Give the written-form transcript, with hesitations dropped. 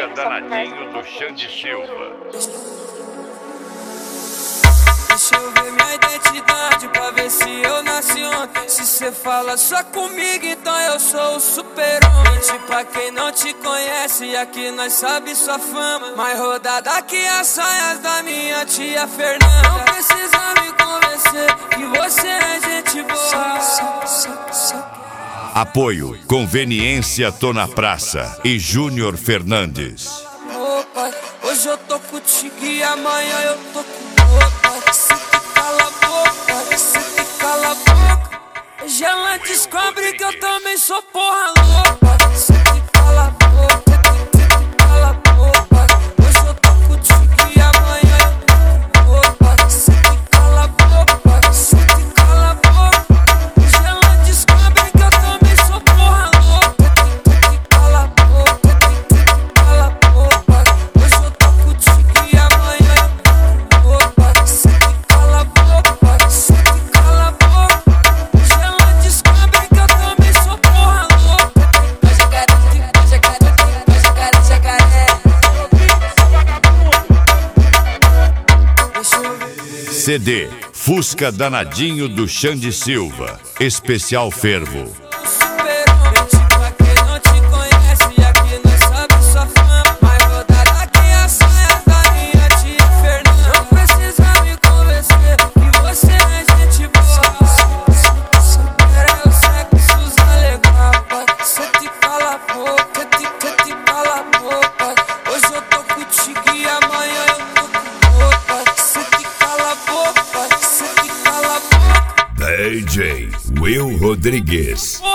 Fusca danadinho do Xande Silva. Deixa eu ver minha identidade pra ver se eu nasci ontem. Se cê fala só comigo, então eu sou o super-homem. Mente pra quem não te conhece, aqui nós sabe sua fama. Mais rodada que as saias da minha tia Fernanda. Não precisa me convencer que você é gente boa. Apoio Conveniência Tô na Praça e Júnior Fernandes. Hoje eu tô contigo e amanhã eu tô com outra. Se te cala a boca, se te cala a boca. Hoje ela descobre que eu também sou porra louca. Se te cala a boca, se te cala a boca. Hoje eu tô contigo e amanhã eu tô com outra. Se te cala a boca, se te cala a boca. Hoje ela descobre que eu também sou porra louca. Se te cala a boca, se te cala a boca. Hoje eu tô contigo e amanhã eu tô com outra. Se te cala a boca, se te cala a boca. Hoje ela descobre que eu também sou porra louca. CD Fusca danadinho do Xande Silva. Especial Fervo. DJ Will Rodrigues.